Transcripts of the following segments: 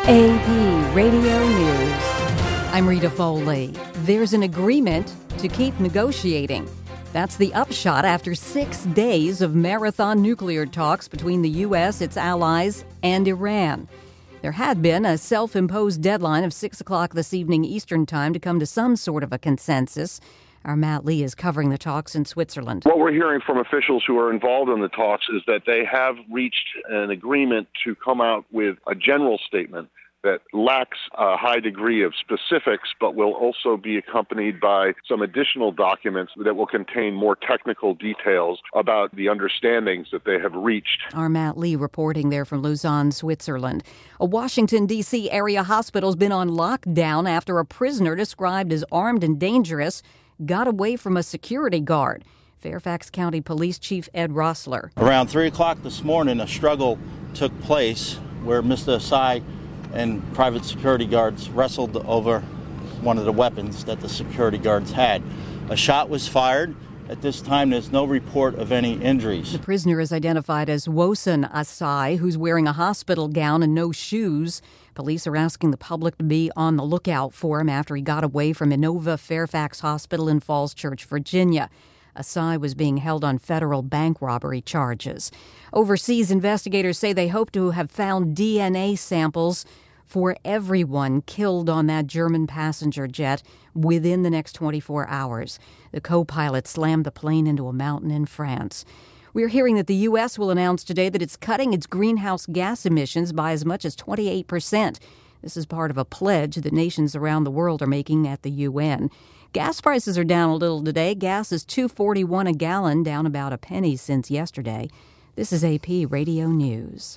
AP Radio News. I'm Rita Foley. There's an agreement to keep negotiating. That's the upshot after 6 days of marathon nuclear talks between the U.S., its allies, and Iran. There had been a self-imposed deadline of 6 o'clock this evening Eastern Time to come to some sort of a consensus. Our Matt Lee is covering the talks in Switzerland. What we're hearing from officials who are involved in the talks is that they have reached an agreement to come out with a general statement that lacks a high degree of specifics, but will also be accompanied by some additional documents that will contain more technical details about the understandings that they have reached. Our Matt Lee reporting there from Lausanne, Switzerland. A Washington, D.C. area hospital's been on lockdown after a prisoner described as armed and dangerous got away from a security guard. Fairfax County Police Chief Ed Rossler. Around 3 o'clock this morning, a struggle took place where Mr. Asai and private security guards wrestled over one of the weapons that the security guards had. A shot was fired. At this time, there's no report of any injuries. The prisoner is identified as Wosan Asai, who's wearing a hospital gown and no shoes. Police are asking the public to be on the lookout for him after he got away from Inova Fairfax Hospital in Falls Church, Virginia. Asai was being held on federal bank robbery charges. Overseas, investigators say they hope to have found DNA samples for everyone killed on that German passenger jet within the next 24 hours. The co-pilot slammed the plane into a mountain in France. We're hearing that the U.S. will announce today that it's cutting its greenhouse gas emissions by as much as 28%. This is part of a pledge that nations around the world are making at the UN. Gas prices are down a little today. Gas is $2.41 a gallon, down about a penny since yesterday. This is AP Radio News.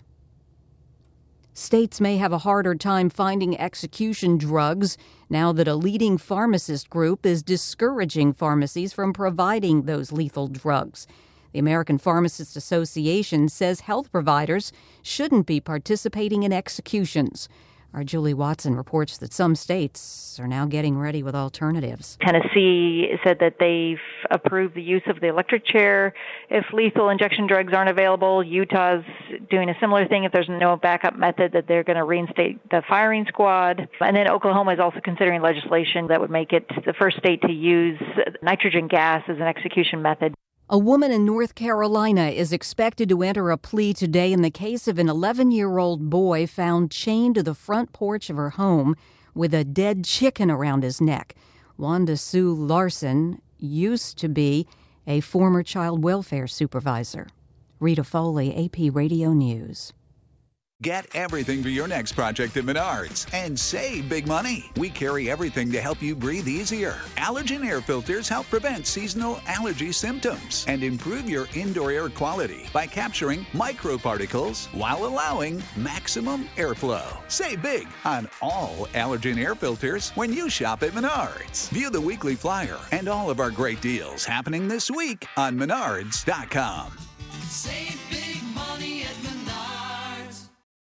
States may have a harder time finding execution drugs now that a leading pharmacist group is discouraging pharmacies from providing those lethal drugs. The American Pharmacists Association says health providers shouldn't be participating in executions. Our Julie Watson reports that some states are now getting ready with alternatives. Tennessee said that they've approved the use of the electric chair if lethal injection drugs aren't available. Utah's doing a similar thing if there's no backup method, that they're going to reinstate the firing squad. And then Oklahoma is also considering legislation that would make it the first state to use nitrogen gas as an execution method. A woman in North Carolina is expected to enter a plea today in the case of an 11-year-old boy found chained to the front porch of her home with a dead chicken around his neck. Wanda Sue Larson used to be a former child welfare supervisor. Rita Foley, AP Radio News. Get everything for your next project at Menards and save big money. We carry everything to help you breathe easier. Allergen air filters help prevent seasonal allergy symptoms and improve your indoor air quality by capturing microparticles while allowing maximum airflow. Save big on all allergen air filters when you shop at Menards. View the weekly flyer and all of our great deals happening this week on Menards.com. Save